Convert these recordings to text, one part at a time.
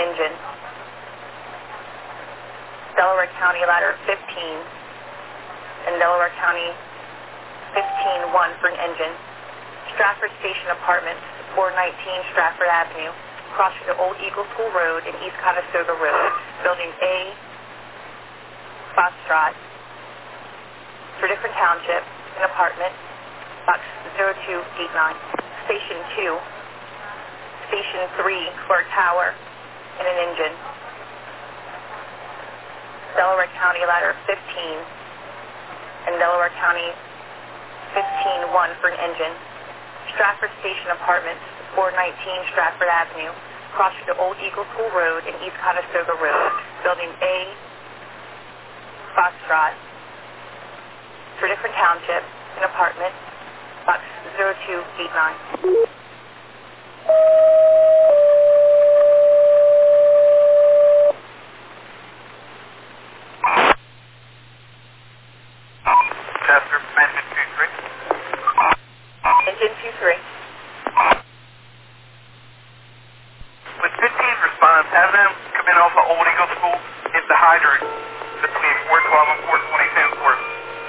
engine. Delaware County ladder 15 and Delaware County 15-1 for an engine. Stratford Station Apartments, 419 Stratford Avenue, crossing the Old Eagle School Road and East Conestoga Road, Building A, Foxtrot, for different township, an apartment, box 0289. Station 2, Station 3 for a tower and an engine. Delaware County ladder 15 and Delaware County 15-1 for an engine. Stratford Station Apartments, 419 Stratford Avenue, crossing the Old Eagle School Road and East Conestoga Road, Building A, Foxtrot, for different township, an apartment, box 0289. Engine 23. With 15 response, have them come in off of Old Eagle School, hit the hydrant between 412 and 422 for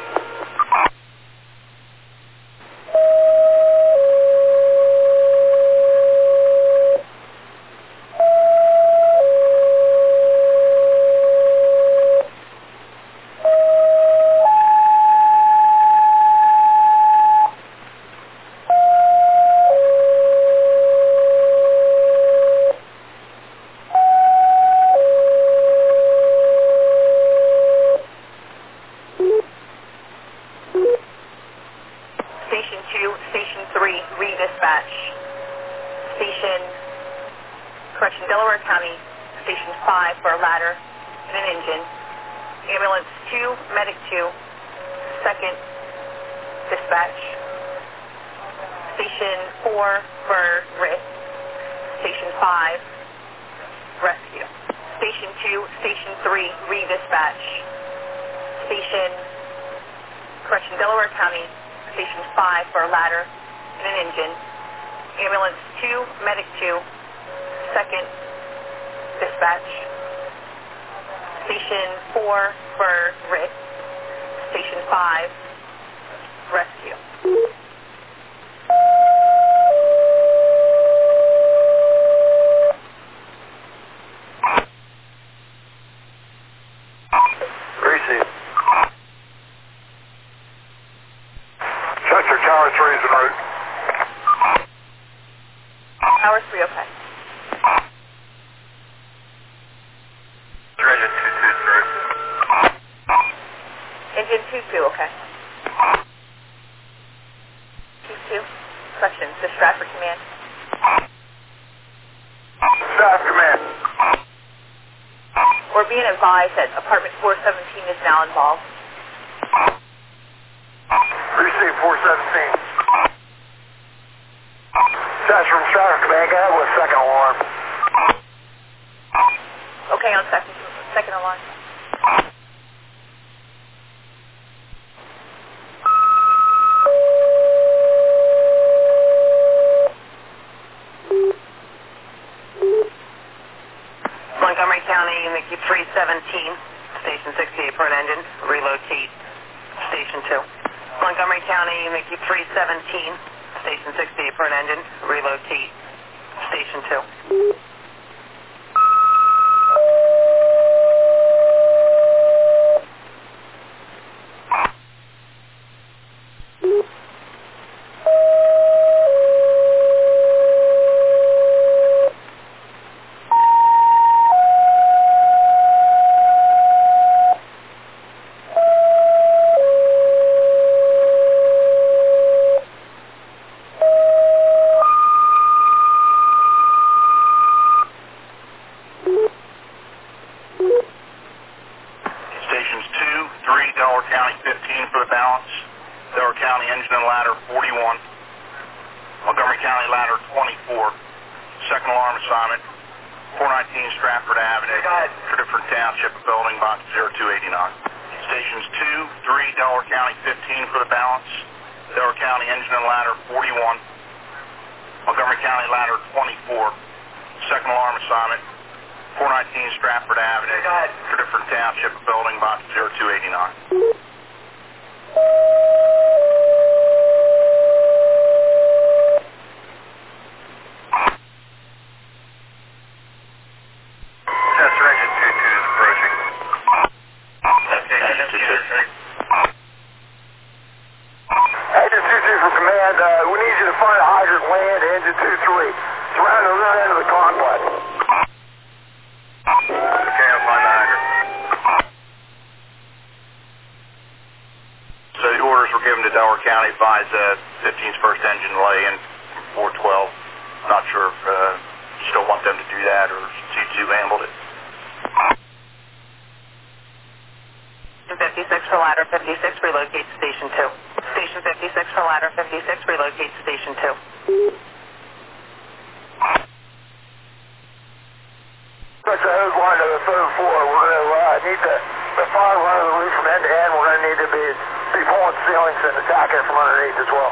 Station 2, Station 3, redispatch. Delaware County, Station 5 for a ladder and an engine. Ambulance 2, Medic 2, second dispatch. Station 4 for RIT. Station 5, rescue. Station 2, Station 3, redispatch. Delaware County, Station 5 for a ladder and an engine. Ambulance 2, Medic 2, second dispatch. Station 4 for RIT. Station 5, rescue. Chester Tower 3 is en route. Tower 3, okay. Engine 22 is en route. Engine 22, okay. 22, question, the Stratford Command. Staff command. We're being advised that apartment 417 is now involved. Receive 417. That's from Stratford Command. Go ahead with second alarm. Okay, on second alarm. Montgomery County, Mickey 317, Station 68 for an engine, relocate Station 2. Montgomery County, Mickey 317, Station 68 for an engine, relocate Station 2. Stations 2, 3, Delaware County 15 for the balance. Delaware County engine and ladder 41. Montgomery County ladder 24. Second alarm assignment, 419 Stratford Avenue. For different township building, box 0289. Stations 2, 3, Delaware County 15 for the balance. Delaware County engine and ladder 41. Montgomery County ladder 24. Second alarm assignment, 419 Stratford Avenue. For different township, building box 0289. Chester engine 22 is approaching. Okay, engine 22. Engine 22 for command, we need you to find a hydrant land engine 23. It's around the rear end of the complex. Okay, I'll find the hydrant. So the orders were given to Delaware County, advised 15's first engine lay in from 412. Not sure if you still want them to do that or C2 handled it. 56 for ladder 56, relocate to station 2. Station 56 for ladder 56, relocate to station 2. That's a hose line to the third floor. We're going to need the fire running the roof from end to end. We're going to need to be pulling ceilings and attacking it from underneath as well.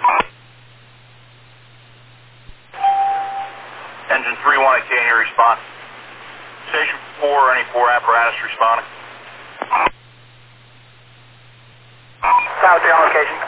Engine 31, can you respond? Station 4, any 4 apparatus responding? South the location.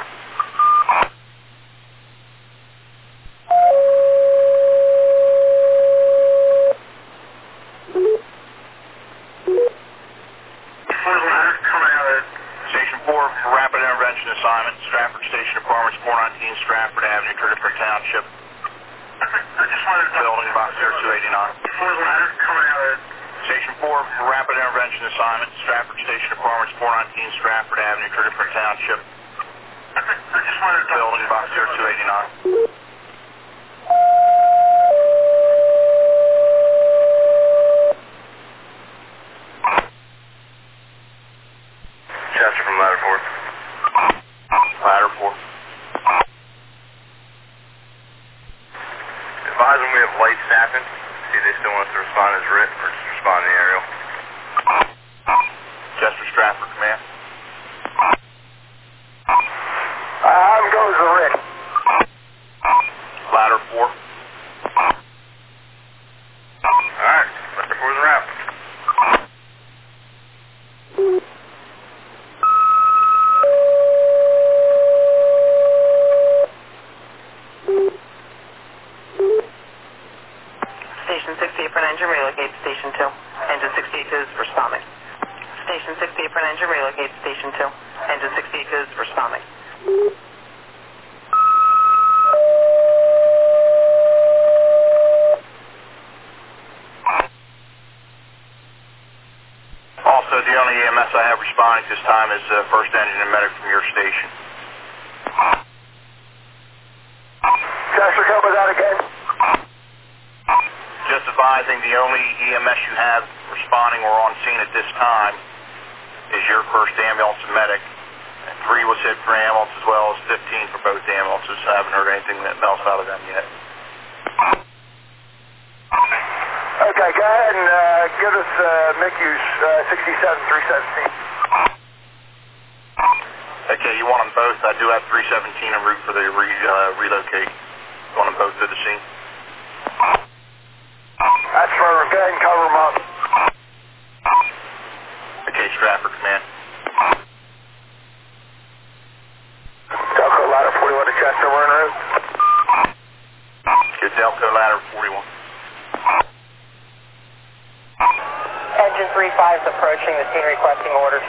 Station 4 for rapid intervention assignment, Stratford Station Apartments, 419 Stratford Avenue, Crittipur Township. Building box 0289. Station 4 for rapid intervention assignment, Stratford Station Apartments, 419 Stratford Avenue, Crittipur Township. Building box 0289. Chester from ladder 4. Ladder 4. Advise them we have light staffing. See if they still want us to respond as written or just respond in the aerial. Chester Stratford Command. I'm going to Rick. Ladder 4. Alright, ladder 4's a wrap. Station 68 for an engine, relocate to station 2. Engine 68 is responding. Station 68 for an engine, relocate to station 2. Engine 68 is responding. Also, the only EMS I have responding this time is first engine and medic from your station. Chester, come with that again. Just advising the only EMS you have responding or on scene at this time is your first ambulance and medic. And 3 was hit for ambulance as well as 15 for both ambulances. I haven't heard anything else out of them yet. Okay, go ahead and give us MICU's 67317. Okay, you want them both? I do have 317 en route for the relocate. You want them both to the scene? That's for, go ahead and cover them up. Okay, Stratford Command. Delco ladder 41 to Chester, we're en route. Good, Delco ladder 41. Engine 35 is approaching the scene requesting orders.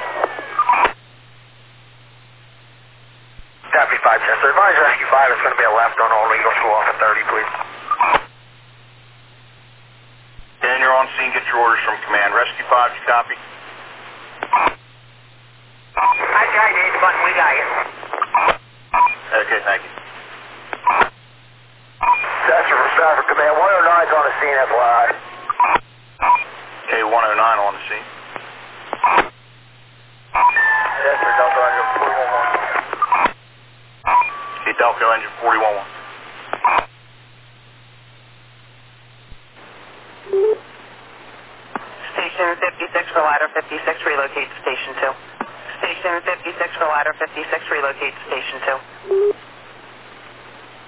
Deputy 5 Chester, advise Rescue 5 is going to be a left on Old Eagle School off at 30, please. Dan, you're on scene. Get your orders from command. Rescue 5, you copy? I tried to hit the button, we got you. Okay, thank you. Chester from Stratford Command, 109's on the scene, FYI. Okay, 109 on the scene. Chester, Delco engine 411. Okay, Delco engine 411. Station 56 for ladder 56, relocate to station 2. Station 56 for ladder 56, relocate to station 2.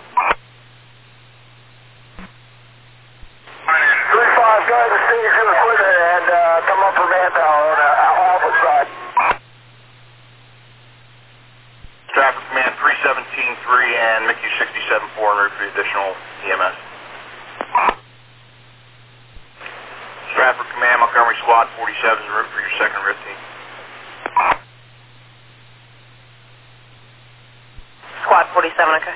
35, go ahead and stage in the 3 additional EMS. Stratford Command, Montgomery Squad 47 en route for your second RIF team. Squad 47, okay.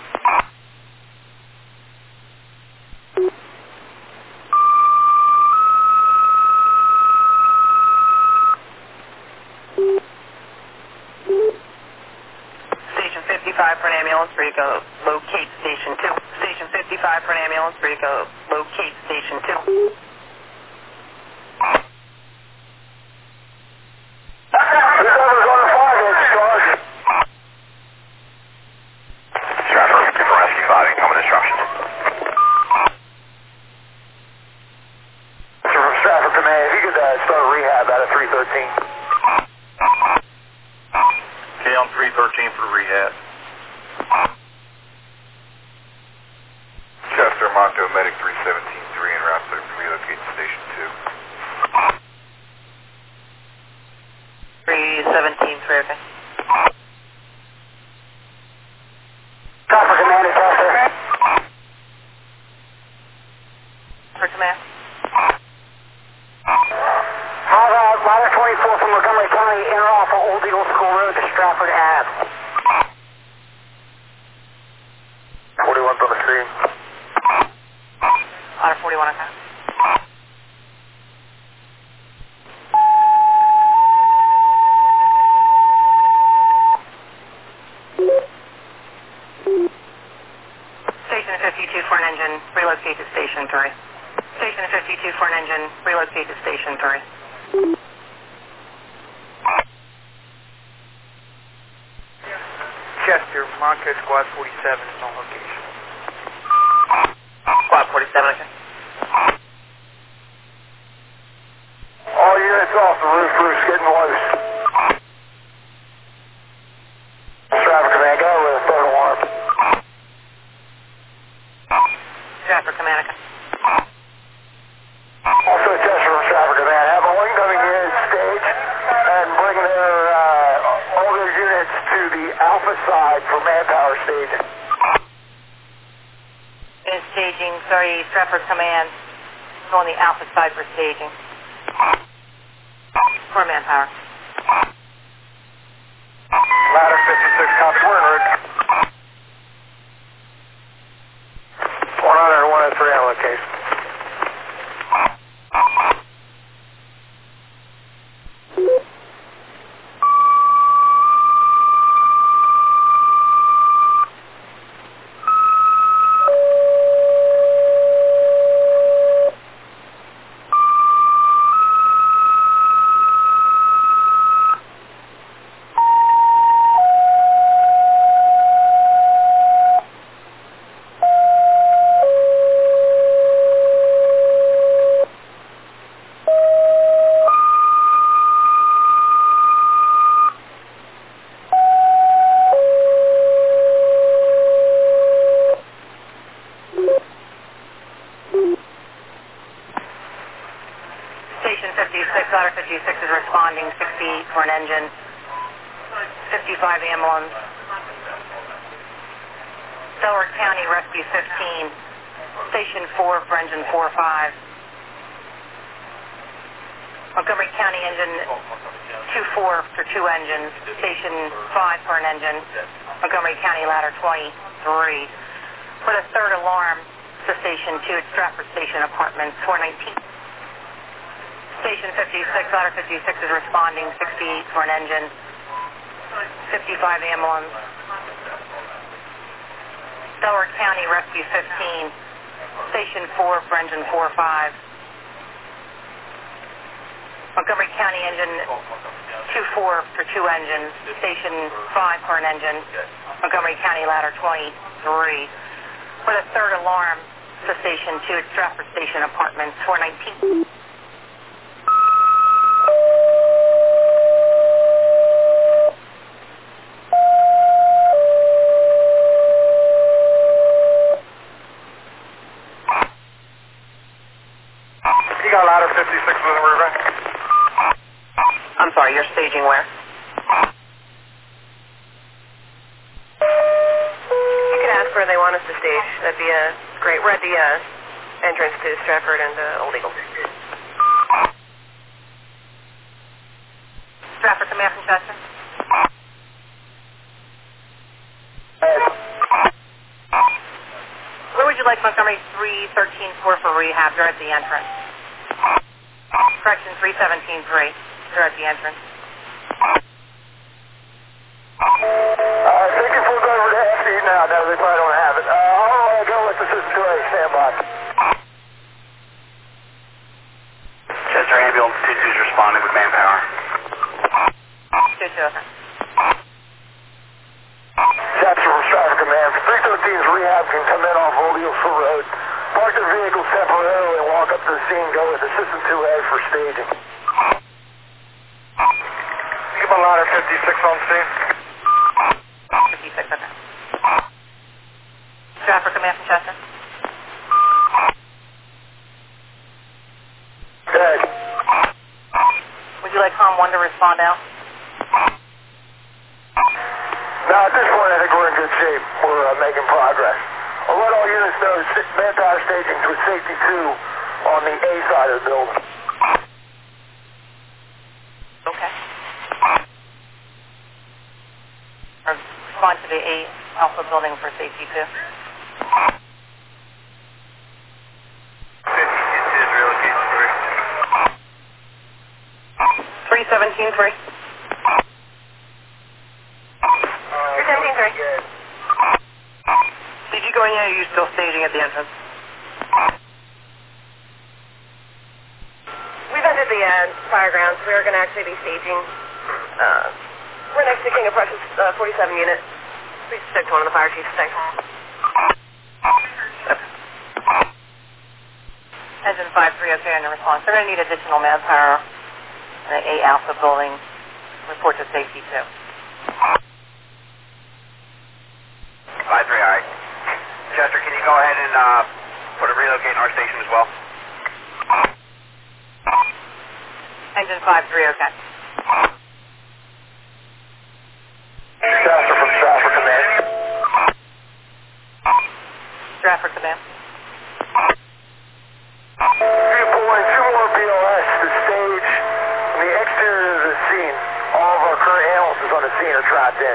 Station 55 for an ambulance, ready to go locate Station 2. Station 55 for an ambulance, ready to go locate Station 2. Okay, on 313 for rehab. Chester, Monto, Medic 317-3 en route to relocate to Station 317, okay. Stratford Command is out there. For command. How about Ladder 24 from Montgomery County, enter off of Old Eagle School Road to Stratford Ave. 41's on the screen. Ladder 41, okay. Station 52 for an engine, relocate to Station 3. Station 52 for an engine, relocate to Station 3. Chester, Monco Squad 47 is on location. Squad 47, okay. All units off the roof, roof's getting loose. Stratford Command, go with a third alarm. Stratford Command, okay. Also, Chester from Stratford Command, have all incoming units stage and bring all their units to the Alpha side for manpower staging. Is staging, sorry, Stratford Command, on the Alpha side for staging. For manpower. Ladder 56, copy, we're en route. 101 103 on location. Station 56, Ladder 56 is responding, 68 for an engine, 55 ambulance. Delaware County Rescue 15, Station 4 for engine 45. Montgomery County engine 24 for 2 engines, Station 5 for an engine, Montgomery County Ladder 23. For the third alarm to Station 2 at Stratford Station Apartments 419. Station 56, Ladder 56 is responding, 68 for an engine, 55 ambulance. Delaware County Rescue 15, Station 4 for engine 45. Montgomery County engine 24 for 2 engines, Station 5 for an engine, Montgomery County Ladder 23. For the third alarm to Station 2 at Stratford Station Apartments 419. You got Ladder 56 moving river. I'm sorry, you're staging where? You can ask where they want us to stage. That'd be great. We're at the entrance to Stratford and Old Eagle. Stratford Command from Chester. Where would you like Montgomery 313-4 for rehab? They're at the entrance. Correction 317-3. They're at the entrance. Thank you for going over to FD now. No, they probably don't have it. I'll go with the System 2A. Stand by. Chester ambulance 22 is responding with manpower. 2-2, okay. Chester from Stratford Command. 313's rehab can come in off Old Eagle Road. Park their vehicles temporarily and walk up to the scene. Go with the System 2A for staging. Keep on ladder 56 on scene. 56, okay. Stratford Command from Chester. Good. Would you like COM 1 to respond out? Now, at this point, I think we're in good shape. We're making progress. I'll let all units know manpower staging to safety 2 on the A side of the building. Okay. Respond to the A Alpha building for safety 2. 317-3. 317-3. Did you go in here or are you still staging at the entrance? We've entered the fire grounds. We're going to actually be staging. We're next to King of Prussia's 47 unit. We stick to one of the fire chiefs. Thanks. Engine 5-3, okay, in the response. They're going to need additional manpower in the A Alpha building. Report to safety 2. 5-3, all right. Chester, can you go ahead and put a relocate in our station as well? Engine 5-3, okay. Chester from Stratford Command. Stratford Command. You're pulling 2 more BLS to stage in the exterior of the scene. All of our current analysts on the scene are trapped in.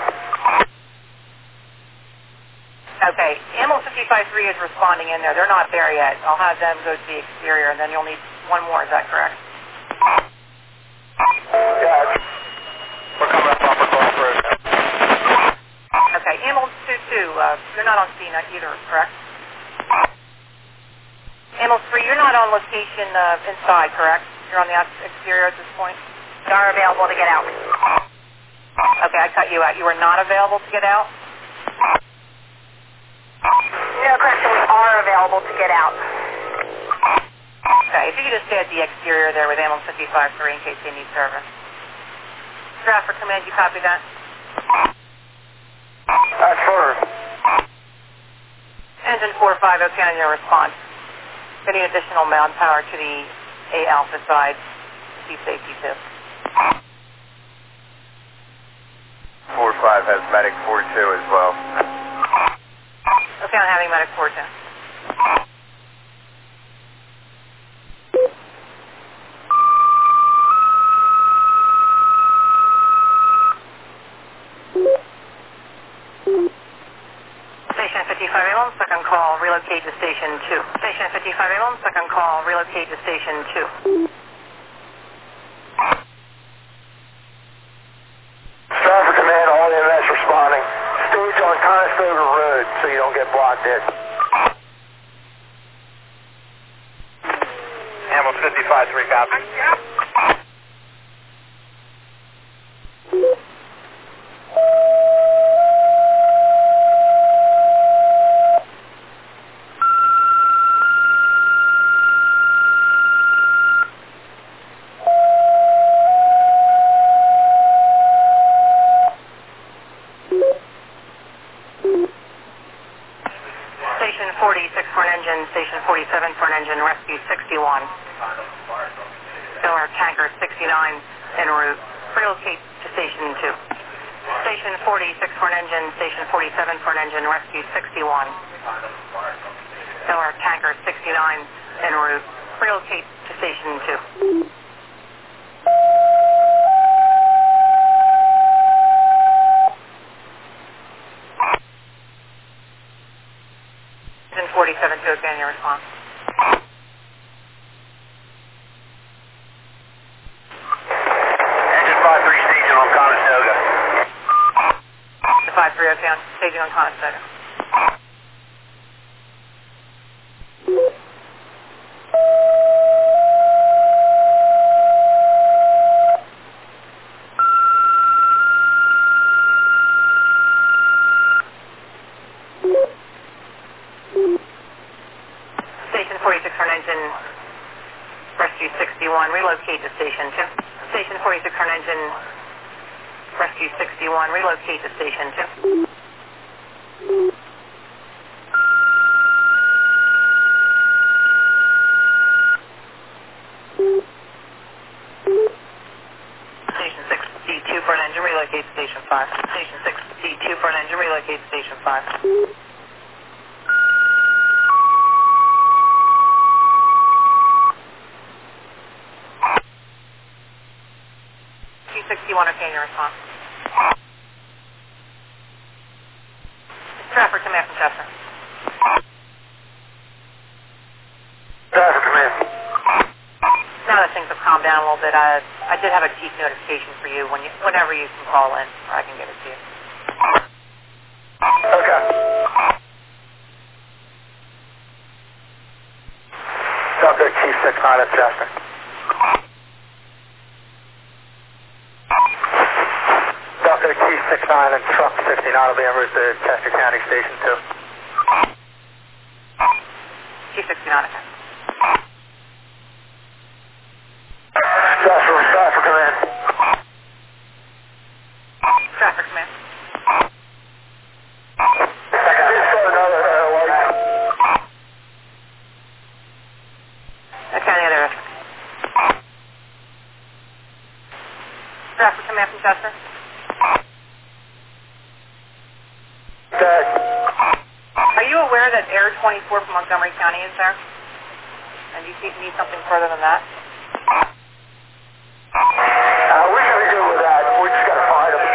Okay, Ammo 55-3 is responding in there. They're not there yet. I'll have them go to the exterior, and then you'll need one more. Is that correct? Yeah. We're coming up off road. Okay, Ammo 22, you're not on scene either, correct? Ammo 3, you're not on location inside, correct? You're on the exterior at this point? You are available to get out. Okay, I cut you out. You are not available to get out? No, correction. We are available to get out. Okay, if you could just stay at the exterior there with Ammo 55-3 in case they need service. Stratford Command, you copy that? That's first. Engine 4-5, okay on your response. Getting additional manpower to the A Alpha side. See safety 2. 4-5 has medic 4-2 as well. Okay, I'm having medic 4-2. Station 55A1, second call, relocate to Station 2. Station 55A1, second call, relocate to Station 2. Stratford Command, all EMS responding. Stage on Conestoga Road so you don't get blocked in. Ammo 55-3, copy. Station 46 for an engine, Station 47 for an engine, rescue 61. Filler tanker 69 en route. Relocate to Station 2. Station 46 for an engine, Station 47 for an engine, rescue 61. Delaware Tanker 69 en route. Relocate to Station 2. Engine 47 to again, your response. Engine 53 staging on Conestoga. The 53 okay on staging on Conestoga. Station 46 Horn Engine, Rescue 61, relocate to Station 2. Station 46 Horn Engine, Rescue 61, relocate to Station 2. Station 6, D2 for an engine, relocate to Station 5. Station 6, D2 for an engine, relocate to Station 5. Q61, okay, your response. Stratford, come in from Chester. Stratford, come in. Now that things have calmed down a little bit, I did have a chief notification for you whenever you can call in, or I can give it to you. Okay. Subject Chief 69 at Chester. Subject Chief 69 and Truck 69 will be en route to Chester County Station 2. Chief 69, okay. Stratford, come in. Stratford, come in. Okay, the other. Stratford, come in from Chester. Okay. Are you aware that Air 24 from Montgomery County is there? And do you need something further than that? We should be good with that. We just got to find them.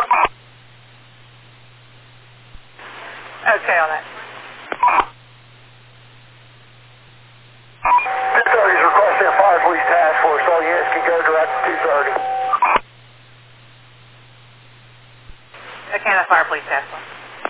Okay on that. 230 is requesting a fire police task force. All units can go direct to 230. Okay, the fire police task force.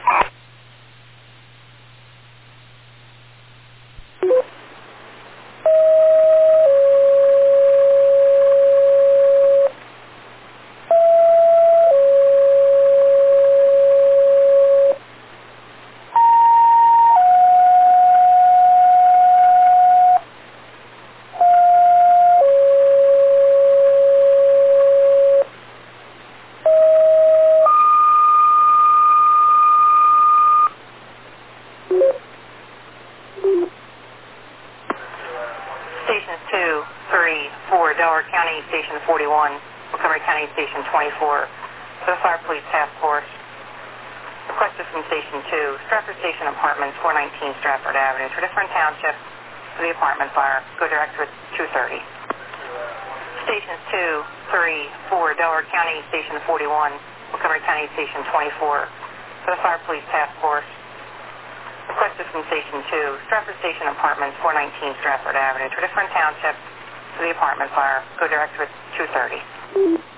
Stations 2, 3, 4, Delaware County Station 41, Montgomery County Station 24, for the Fire Police Task Force. Requested from Station 2, Stratford Station Apartments, 419 Stratford Avenue, to different townships for the apartment fire. Go direct to 230. Stations 2, 3, 4, Delaware County Station 41, Montgomery County Station 24, for the Fire Police Task Force. Requested from Station 2, Stratford Station Apartments, 419 Stratford Avenue, to different townships for the apartment fire. Go direct to 230.